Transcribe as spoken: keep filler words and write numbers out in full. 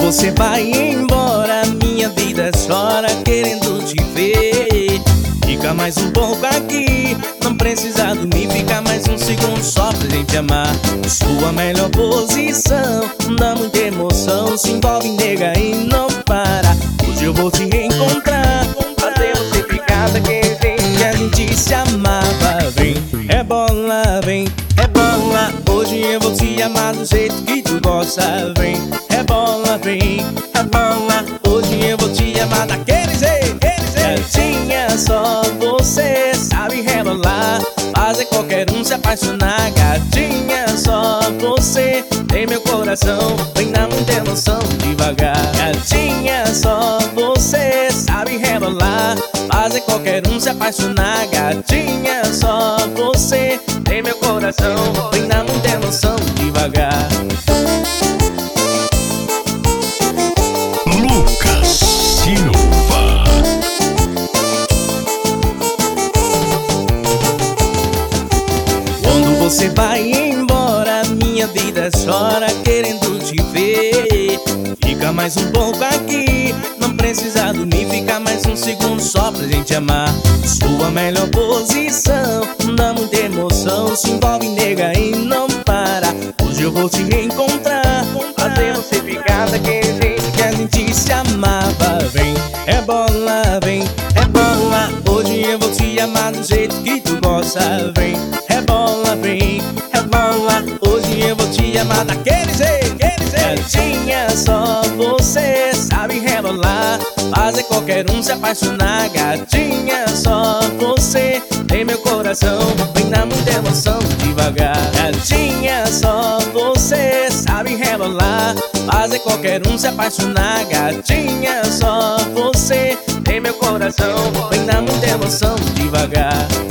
você vai embora, minha vida chora querendo te ver. Fica mais um pouco aqui, não precisa dormir, fica mais um segundo só pra gente amar. Sua melhor posição, dá muita emoção, se envolve, nega, e não para. Hoje eu vou te encontrar, fazer você ficar daquele jeito que a gente se amava. Vem, rebola, vem, rebola, hoje eu vou te amar do jeito que tu gosta. Vem, rebola, vem, rebola, hoje eu vou te amar daquele jeito. Gatinha, só você sabe rebolar, fazer qualquer um se apaixonar. Gatinha, só você tem meu coração, vem dar muita emoção devagar. Gatinha, só você sabe rebolar, fazer qualquer um se apaixonar. Gatinha, só você tem meu coração, vem dar muita emoção devagar. Lucas Silva. Quando você vai embora, minha vida chora querendo te ver. Fica mais um pouco aqui, não precisa dormir, fica mais um segundo só pra gente amar. Sua melhor posição, dá muita emoção, se envolve, nega, e não para. Hoje eu vou te encontrar, fazer você ficar daquele jeito que a gente se amava. Vem, rebola, vem, rebola, hoje eu vou te amar do jeito que tu gosta. Vem, rebola, vem, rebola, hoje eu vou te amar daquele jeito, aquele jeito. Gatinha, só você sabe rebolar, fazer qualquer um se apaixonar. Gatinha, só você tem meu coração, vem dar muita emoção devagar. Gatinha, só você sabe rebolar, fazer qualquer um se apaixonar. Gatinha, só você tem meu coração, vem dar muita emoção devagar.